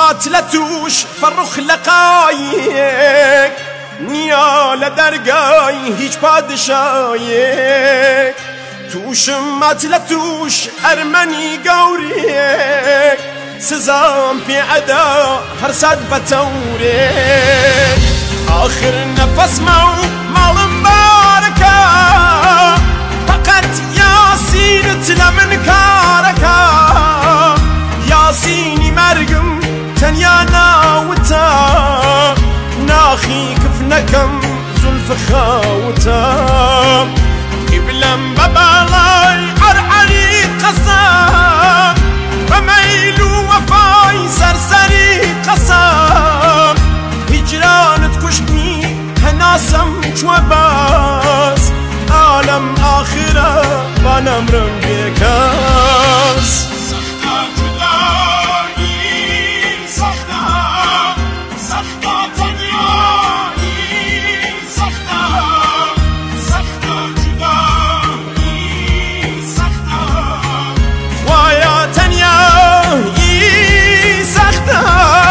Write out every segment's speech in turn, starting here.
ماتلتوش فرخ لقایک نیا لدرگای هیچ پادشایک توش ماتلتوش ارمنی گوریک سزام في عدا هرساد بتورك آخر نفس مال مباركة فقط ياسين تلمن كاركا ياسيني مرقم تنيانا وتا ناخي كفنكم زلف خاوتا قبلن ببالاي عرعري قصام وميلو وفاي سرسري قصام هجران تكشني هناسم شوباس عالم آخرة بنمرم بكاس سختا جدائي سختا سختا تنيائي سختا سختا جدائي سختا خوايا تنيائي سختا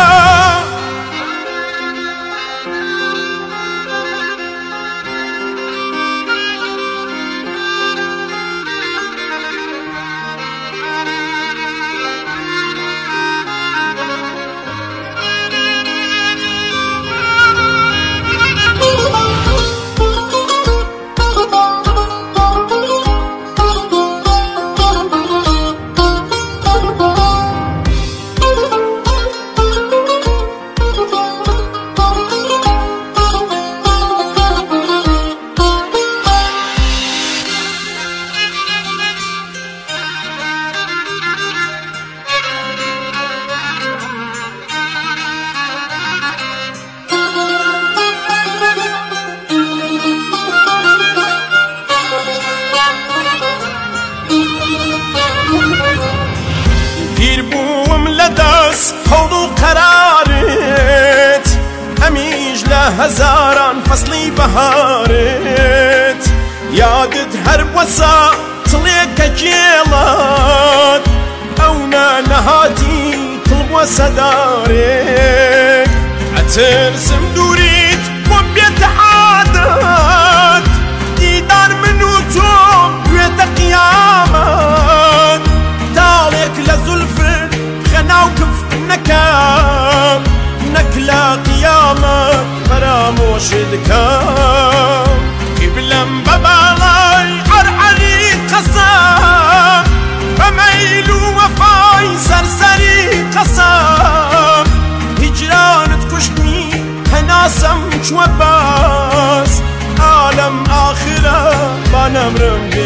لدس حوض قرارت أميج لهزاران فصلي بهارت يادت هرب وسا طليك جيلات أونا نهاتي طلب وسدارك أترسم دوريت وبيت عادات ديدار منو توم بيت قيامات تالك لزلفت خناوكف نكام نكلا قيامك فراموش دكام قبلن ببالاي عرعري قسام فميلو وفاي سرسري قسام هجران تكشني هناسم شوباس عالم آخرة بنمرم